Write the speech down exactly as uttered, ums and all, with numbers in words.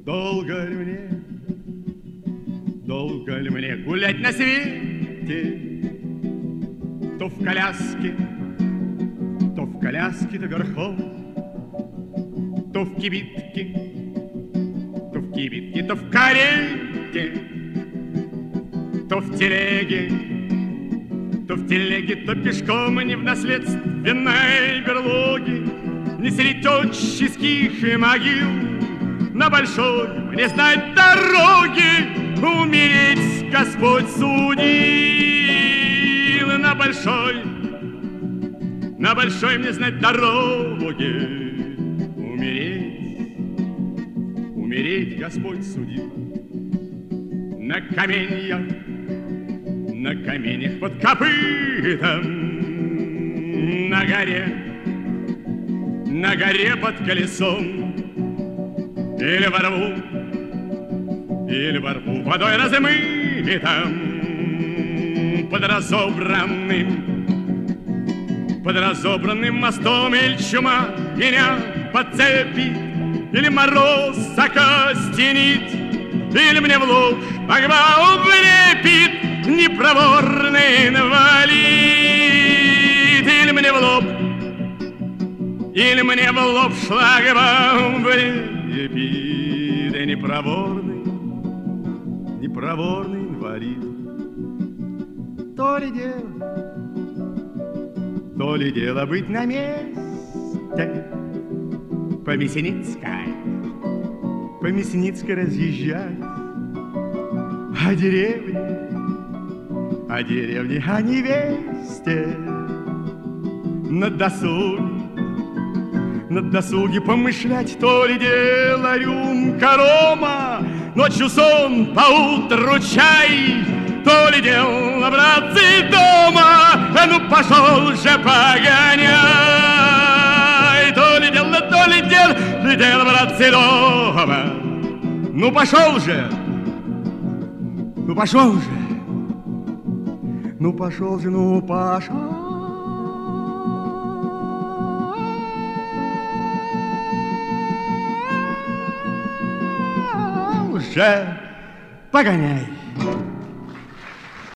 Долго ли мне, долго ли мне гулять на свете? То в коляске, то в коляске, то верхом, то в кибитке, то в кибитке, то в карете, то в телеге, то в телеге, то пешком, не в наследственной берлоге, не среди отческих могил, на большой мне знать дороги, умереть Господь судил. На большой, на большой мне знать дороги, умереть, умереть Господь судил. На каменьях, на каменьях под копытом, на горе, на горе под колесом, или во рву, или во рву водой размытом, под разобранным, под разобранным мостом, или чума меня подцепит, или мороз закостенит, или мне в лоб шлагбаум влепит непроворный инвалид, или мне в лоб, или мне в лоб шлагбаум влепит непроворный, непроворный инвалид. То ли дело, то ли дело быть на месте, по Мясницкой, по Мясницкой разъезжать, а деревня, а деревне, о невесте, на досуге, на досуге помышлять, то ли дело рюмка рома, ночью сон, поутру чай, то ли дело, братцы, дома, а ну пошел же погоняй, то ли дело, то ли дело, то ли дело, братцы, дома, ну пошел же, ну пошел же, ну пошел же, ну пошел же, погоняй.